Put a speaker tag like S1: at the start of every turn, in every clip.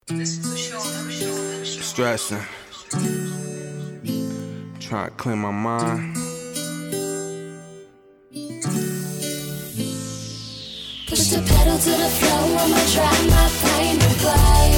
S1: Stressing, trying to clear my mind.
S2: Push the pedal to the floor, I'ma try my pain away.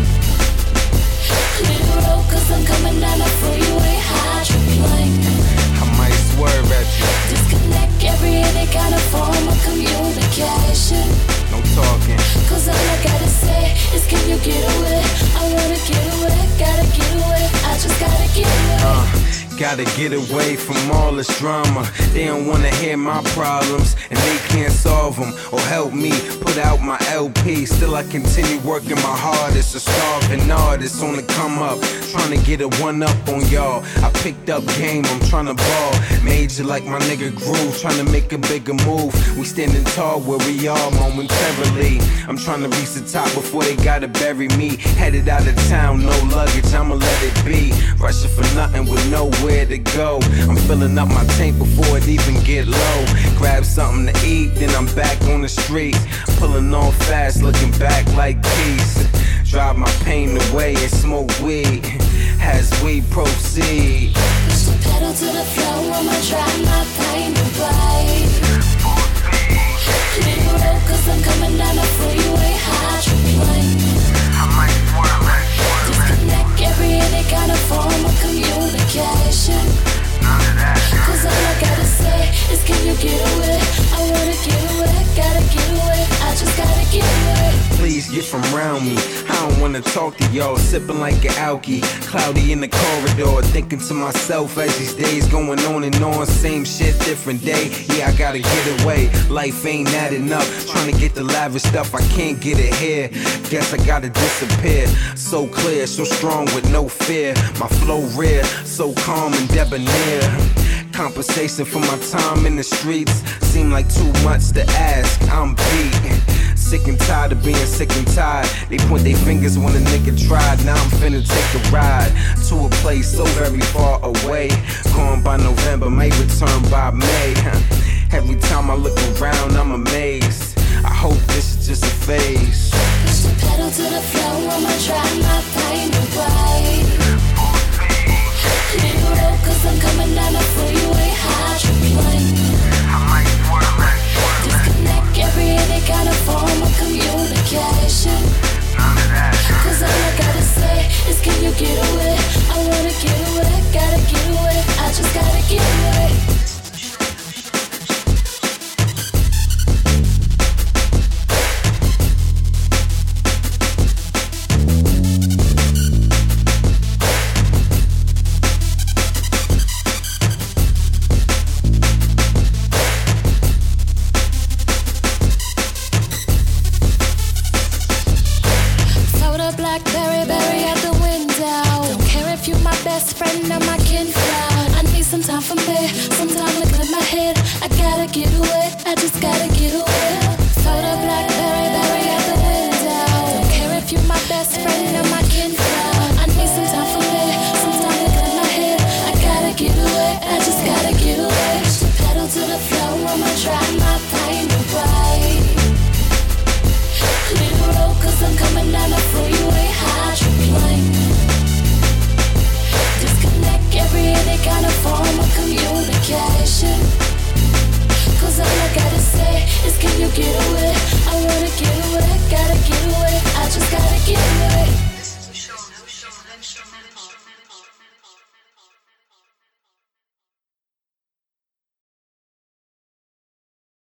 S2: Clear the road, cause I'm coming down the freeway, hydroplane.
S1: I might swerve at you.
S2: Disconnect every any kind of form of communication.
S1: No talking.
S2: Cause all I gotta say is can you get away? I wanna get away, gotta get away. I just gotta get away.
S1: Gotta get away from all this drama. They don't wanna hear my problems, and they can't solve them or help me put out my LP. Still I continue working my hardest, a starving artist on the come up, trying to get a one up on y'all. I picked up game, I'm trying to ball major like my nigga Groove, trying to make a bigger move. We standing tall where we are momentarily. I'm trying to reach the top before they gotta bury me. Headed out of town, no luggage, I'ma let it be. Rushing for nothing with nowhere to go. I'm filling up my tank before it even get low. Grab something to eat, then I'm back on the street. Pulling on fast, looking back like peace. Drive my pain away and smoke weed as we proceed.
S2: Push the pedal to the floor, I'ma try my pain away. Clear the road, cause I'm coming down the freeway, hydroplane.
S1: I might swerve at you.
S2: Disconnect every any kind of form of communication.
S1: None of that.
S2: Cause all I gotta say is can you get away? I wanna get away, gotta get away. I just gotta get away.
S1: Please get from around me. I don't wanna talk to y'all. Sipping like an alky, cloudy in the corridor, thinking to myself as these days going on and on. Same shit, different day. Yeah, I gotta get away. Life ain't adding up. Trying to get the lavish stuff, I can't get it here. Guess I gotta disappear. So clear, so strong with no fear. My flow rare, so calm and debonair. Compensation for my time in the streets seem like too much to ask. I'm beat. Sick and tired of being sick and tired. They point their fingers when a nigga tried. Now I'm finna take a ride to a place so very far away. Gone by November, may return by May. Every time I look around, I'm amazed. I hope this is just a phase.
S2: Push the pedal to the floor, I'ma try my pain away. Clear the road, cause I'm coming down the freeway, hydroplane.
S1: I might swerve at you.
S2: Disconnect every any kind of form of communication.
S1: None of that.
S2: Cause all I gotta say is can you get away? I wanna get away, gotta get away. I just gotta get away. Blackberry, berry out the window. Don't care if you my best friend or my kin flower. I need some time for me, some time to clear my head. I gotta get away, I just gotta get away. Throw the blackberry, berry out the window. Don't care if you my best friend or my kin flower. I need some time for me, some time to clear my head. I gotta get away, I just gotta get away. Push the pedal to the floor, I'ma try my pain away. Clear the road, cause I'm coming down the freeway, hydroplane. Disconnect every any kind of form of communication. Cause all I gotta say is can you get away? I wanna get away, gotta get away. I just gotta get away.
S3: This is a show instrumental.